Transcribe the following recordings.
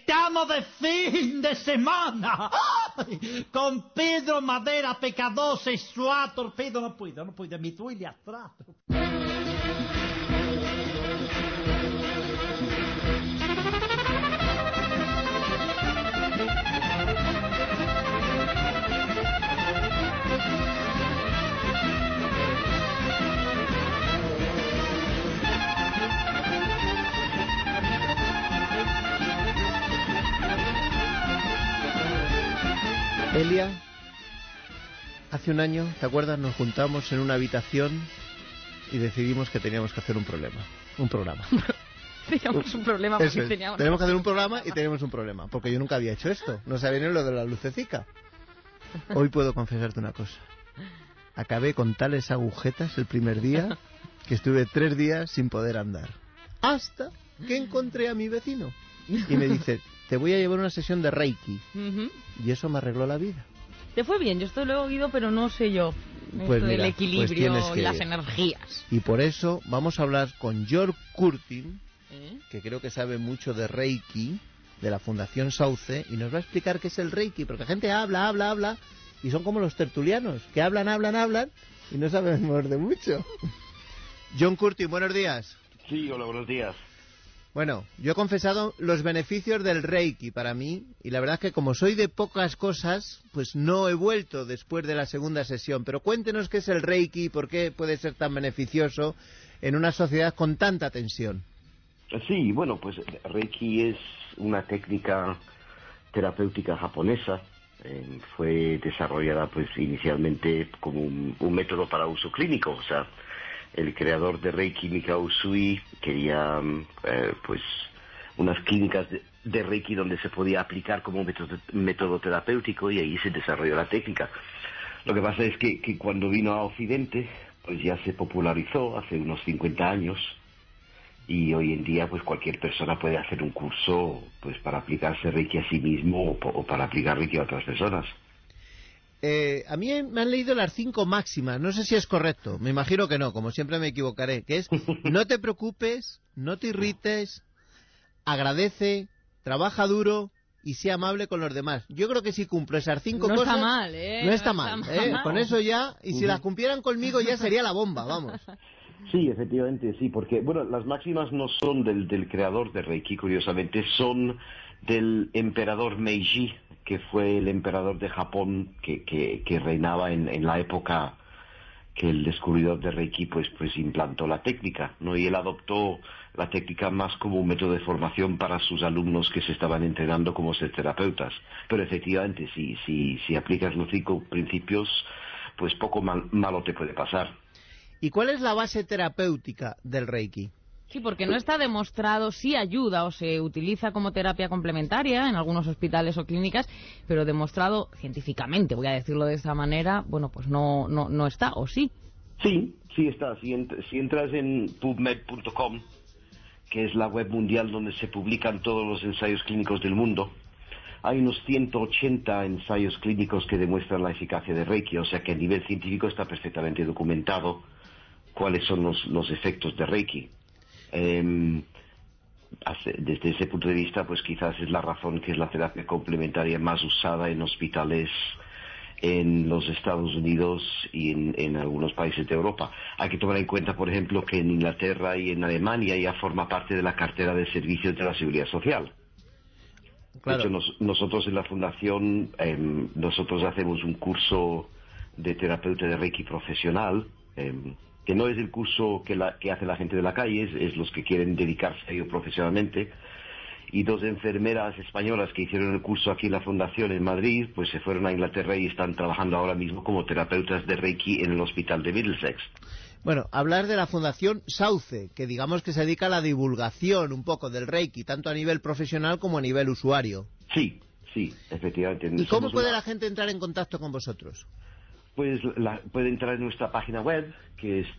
Estamos de fin de semana. ¡Ay! Con Pedro Madera, pecador sexual, torpedo, no puedo, mi tu y atrás. Elia, hace un año, ¿te acuerdas? Nos juntamos en una habitación y decidimos que teníamos que hacer un programa. Teníamos un problema porque Eso es. Tenemos que hacer un programa y teníamos un problema, porque yo nunca había hecho esto. No sabía ni lo de la lucecica. Hoy puedo confesarte una cosa. Acabé con tales agujetas el primer día que estuve 3 días sin poder andar. Hasta que encontré a mi vecino. Y me dice, te voy a llevar una sesión de Reiki. Y eso me arregló la vida. ¿Te fue bien? Yo esto lo he oído, pero no sé yo. Pues mira, el equilibrio pues y las energías. Y por eso vamos a hablar con Jörg Curtin, que creo que sabe mucho de Reiki, de la Fundación Sauce, y nos va a explicar qué es el Reiki, porque la gente habla, y son como los tertulianos, que hablan, y no sabemos de mucho. John Curtin, buenos días. Sí, hola, buenos días. Bueno, yo he confesado los beneficios del Reiki para mí, y la verdad es que como soy de pocas cosas, pues no he vuelto después de la segunda sesión. Pero cuéntenos qué es el Reiki y por qué puede ser tan beneficioso en una sociedad con tanta tensión. Sí, bueno, pues Reiki es una técnica terapéutica japonesa. Fue desarrollada pues inicialmente como un método para uso clínico, o sea, el creador de Reiki, Mikao Usui, quería pues unas clínicas de Reiki donde se podía aplicar como método terapéutico, y ahí se desarrolló la técnica. Lo que pasa es que cuando vino a Occidente, pues ya se popularizó hace unos 50 años, y hoy en día pues cualquier persona puede hacer un curso pues para aplicarse Reiki a sí mismo o para aplicar Reiki a otras personas. A mí me han leído las 5 máximas, no sé si es correcto, me imagino que no, como siempre me equivocaré, que es: no te preocupes, no te irrites, agradece, trabaja duro y sea amable con los demás. Yo creo que si cumplo esas 5 cosas... No está mal, No está mal. Con eso ya, y si las cumplieran conmigo ya sería la bomba, vamos. Sí, efectivamente, sí, porque, bueno, las máximas no son del creador de Reiki, curiosamente, son del emperador Meiji, que fue el emperador de Japón que reinaba en la época que el descubridor de Reiki pues implantó la técnica, ¿no? Y él adoptó la técnica más como un método de formación para sus alumnos que se estaban entrenando como ser terapeutas. Pero efectivamente, si aplicas los 5 principios, pues poco malo te puede pasar. ¿Y cuál es la base terapéutica del Reiki? Sí, porque no está demostrado, sí ayuda o se utiliza como terapia complementaria en algunos hospitales o clínicas, pero demostrado científicamente, voy a decirlo de esta manera, bueno, pues no está, ¿o sí? Sí está. Si entras en pubmed.com, que es la web mundial donde se publican todos los ensayos clínicos del mundo, hay unos 180 ensayos clínicos que demuestran la eficacia de Reiki, o sea que a nivel científico está perfectamente documentado cuáles son los efectos de Reiki. Desde ese punto de vista, pues quizás es la razón que es la terapia complementaria más usada en hospitales en los Estados Unidos y en algunos países de Europa. Hay que tomar en cuenta, por ejemplo, que en Inglaterra y en Alemania ya forma parte de la cartera de servicios de la Seguridad Social. Claro. De hecho, nosotros en la Fundación, nosotros hacemos un curso de terapeuta de Reiki profesional, que no es el curso que hace la gente de la calle, es los que quieren dedicarse a ello profesionalmente. Y 2 enfermeras españolas que hicieron el curso aquí en la Fundación en Madrid, pues se fueron a Inglaterra y están trabajando ahora mismo como terapeutas de Reiki en el hospital de Middlesex. Bueno, hablar de la Fundación Sauce, que digamos que se dedica a la divulgación un poco del Reiki, tanto a nivel profesional como a nivel usuario. Sí, efectivamente. ¿Y cómo puede la gente entrar en contacto con vosotros? Pues puede entrar en nuestra página web, que es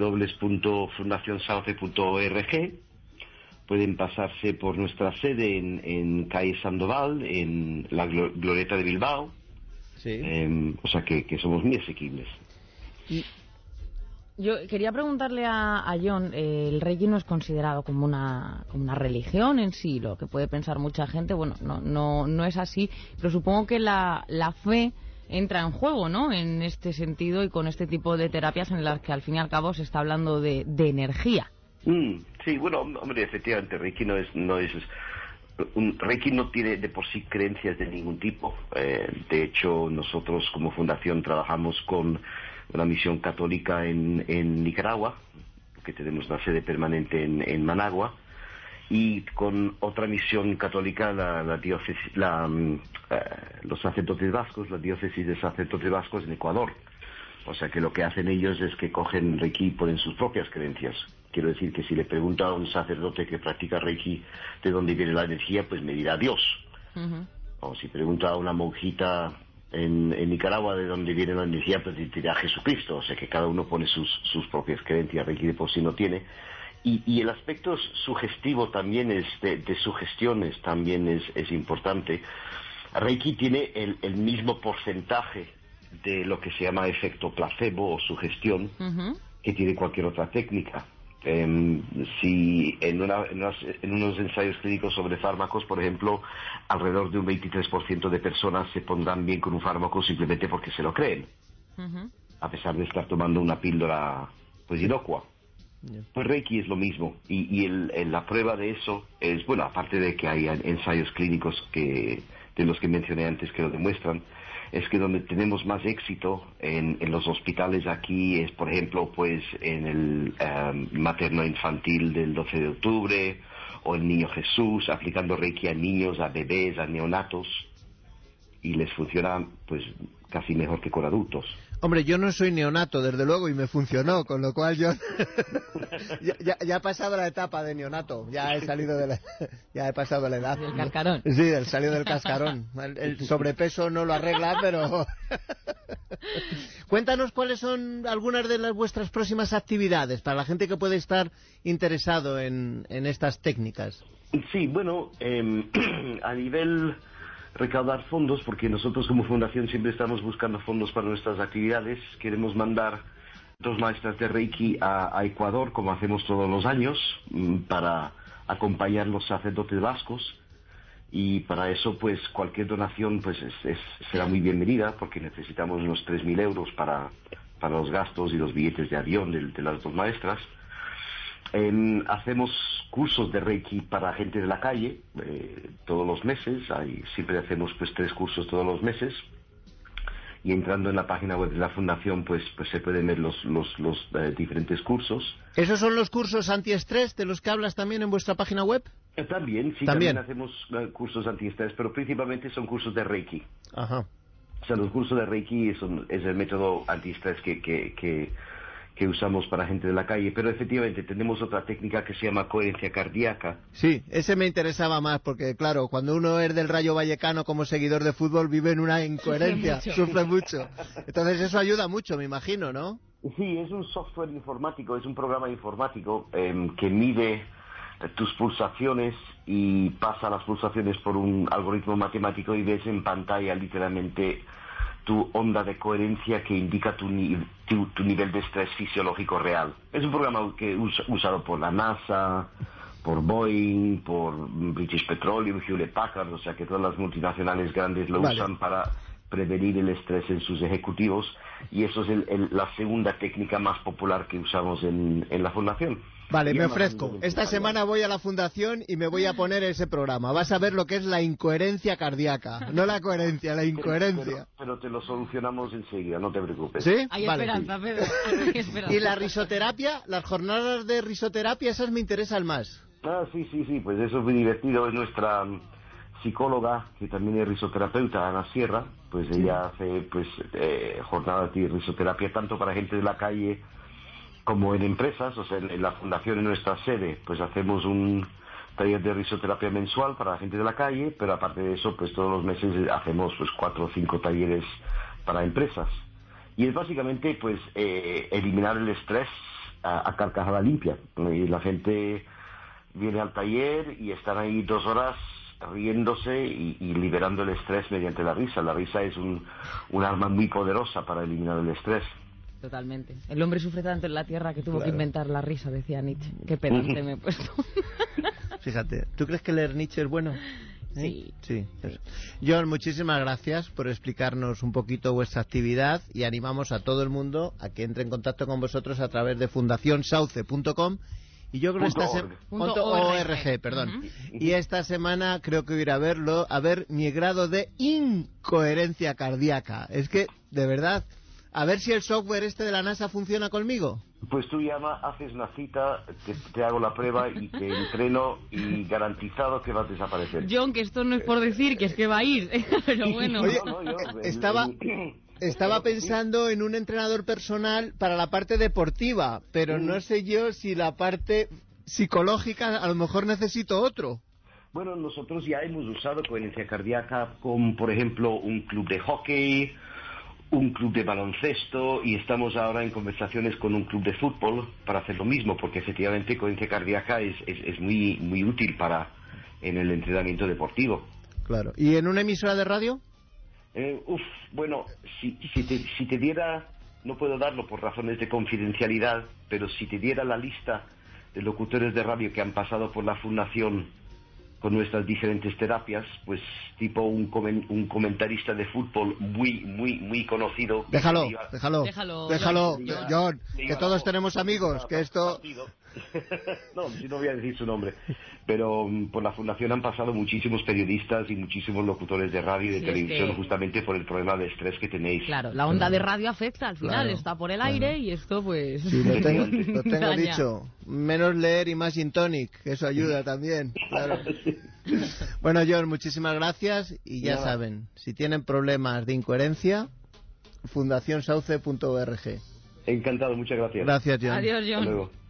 www.fundacionsauce.org. Pueden pasarse por nuestra sede en calle Sandoval, en la Glorieta de Bilbao. Sí. O sea que somos muy asequibles. Yo quería preguntarle a Jon, el Reiki no es considerado como una religión en sí, lo que puede pensar mucha gente, bueno, no es así, pero supongo que la fe entra en juego, ¿no?, en este sentido y con este tipo de terapias en las que al fin y al cabo se está hablando de energía. Sí, bueno, hombre, efectivamente, Reiki Reiki no tiene de por sí creencias de ningún tipo. De hecho, nosotros como fundación trabajamos con una misión católica en Nicaragua, que tenemos una sede permanente en Managua, y con otra misión católica, los sacerdotes vascos, la diócesis de sacerdotes vascos en Ecuador. O sea que lo que hacen ellos es que cogen Reiki y ponen sus propias creencias. Quiero decir que si le pregunta a un sacerdote que practica Reiki de dónde viene la energía, pues me dirá Dios. Uh-huh. O si pregunta a una monjita en Nicaragua de dónde viene la energía, pues dirá Jesucristo. O sea que cada uno pone sus propias creencias. Reiki de por sí no tiene. Y el aspecto sugestivo también de sugestiones también es importante. Reiki tiene el mismo porcentaje de lo que se llama efecto placebo o sugestión uh-huh. que tiene cualquier otra técnica. Si en unos ensayos clínicos sobre fármacos, por ejemplo, alrededor de un 23% de personas se pondrán bien con un fármaco simplemente porque se lo creen, uh-huh. a pesar de estar tomando una píldora pues inocua. Yeah. Pues Reiki es lo mismo, y la prueba de eso es, bueno, aparte de que hay ensayos clínicos de los que mencioné antes que lo demuestran, es que donde tenemos más éxito en los hospitales aquí es, por ejemplo, pues en el materno infantil del 12 de octubre o el Niño Jesús, aplicando Reiki a niños, a bebés, a neonatos, y les funciona pues casi mejor que con adultos. Hombre, yo no soy neonato, desde luego, y me funcionó, con lo cual yo ya he pasado la etapa de neonato, ya he salido ya he pasado la edad. ¿El cascarón? Sí, el salido del cascarón. El sobrepeso no lo arregla, pero... Cuéntanos cuáles son algunas de vuestras próximas actividades para la gente que puede estar interesado en estas técnicas. Sí, bueno, a nivel... recaudar fondos, porque nosotros como fundación siempre estamos buscando fondos para nuestras actividades. Queremos mandar 2 maestras de Reiki a Ecuador, como hacemos todos los años, para acompañar los sacerdotes vascos, y para eso pues cualquier donación pues será muy bienvenida, porque necesitamos unos 3.000 euros para los gastos y los billetes de avión de las 2 maestras. Hacemos cursos de Reiki para gente de la calle todos los meses. Siempre hacemos pues 3 cursos todos los meses, y entrando en la página web de la fundación pues se pueden ver los diferentes cursos. ¿Esos son los cursos antiestrés de los que hablas también en vuestra página web? También, sí, también hacemos cursos antiestrés, pero principalmente son cursos de Reiki. Ajá. O sea, los cursos de Reiki es el método antiestrés que usamos para gente de la calle, pero efectivamente tenemos otra técnica que se llama coherencia cardíaca. Sí, ese me interesaba más, porque claro, cuando uno es del Rayo Vallecano como seguidor de fútbol, vive en una incoherencia, sufre mucho. Entonces eso ayuda mucho, me imagino, ¿no? Sí, es un software informático, es un programa informático que mide tus pulsaciones y pasa las pulsaciones por un algoritmo matemático, y ves en pantalla literalmente tu onda de coherencia que indica tu nivel de estrés fisiológico real. Es un programa que usado por la NASA, por Boeing, por British Petroleum, Hewlett Packard, o sea que todas las multinacionales grandes lo usan para prevenir el estrés en sus ejecutivos, y eso es la segunda técnica más popular que usamos en la fundación. Vale, me ofrezco. Esta semana voy a la fundación y me voy a poner ese programa. Vas a ver lo que es la incoherencia cardíaca. No la coherencia, la incoherencia. Pero te lo solucionamos enseguida, no te preocupes. ¿Sí? Hay vale. esperanza, Pedro. Hay esperanza. ¿Y la risoterapia? Las jornadas de risoterapia, esas me interesan más. Sí, pues eso es muy divertido. Es nuestra psicóloga, que también es risoterapeuta, Ana Sierra, pues ella hace pues jornadas de risoterapia tanto para gente de la calle como en empresas. O sea, en la fundación, en nuestra sede, pues hacemos un taller de risoterapia mensual para la gente de la calle, pero aparte de eso, pues todos los meses hacemos pues 4 o 5 talleres para empresas. Y es básicamente pues eliminar el estrés a carcajada limpia. Y la gente viene al taller y están ahí 2 horas riéndose y liberando el estrés mediante la risa. La risa es un arma muy poderosa para eliminar el estrés. Totalmente. El hombre sufre tanto en la tierra que tuvo que inventar la risa, decía Nietzsche. Qué pedante me he puesto. Fíjate, ¿tú crees que leer Nietzsche es bueno? Sí. Sí. John, muchísimas gracias por explicarnos un poquito vuestra actividad y animamos a todo el mundo a que entre en contacto con vosotros a través de fundacionsauce.com. Y yo creo .org, perdón. Y esta semana creo que voy a ir a verlo, a ver mi grado de incoherencia cardíaca. Es que, de verdad, a ver si el software este de la NASA funciona conmigo. Pues tú llama, haces una cita, te hago la prueba y te entreno y garantizado que vas a desaparecer. John, que esto no es por decir que es que va a ir, pero bueno. Oye, estaba pensando en un entrenador personal para la parte deportiva, pero no sé yo si la parte psicológica a lo mejor necesito otro. Bueno, nosotros ya hemos usado coherencia cardíaca con, por ejemplo, un club de hockey, un club de baloncesto, y estamos ahora en conversaciones con un club de fútbol para hacer lo mismo, porque efectivamente coherencia cardíaca es muy, muy útil en el entrenamiento deportivo. Claro. ¿Y en una emisora de radio? Bueno, si te diera, no puedo darlo por razones de confidencialidad, pero si te diera la lista de locutores de radio que han pasado por la fundación con nuestras diferentes terapias, pues tipo un comentarista de fútbol muy conocido. Déjalo, John, que todos tenemos amigos, que esto... No voy a decir su nombre, pero por la fundación han pasado muchísimos periodistas y muchísimos locutores de radio y de televisión, justamente por el problema de estrés que tenéis. Claro, la onda de radio afecta al final, está por el aire y esto pues... Sí, lo tengo dicho, menos leer y más gin tonic, que eso ayuda también, claro. Bueno, John, muchísimas gracias y ya saben, si tienen problemas de incoherencia, fundacionsauce.org. Encantado, muchas gracias. Gracias, John. Adiós, John. Hasta luego.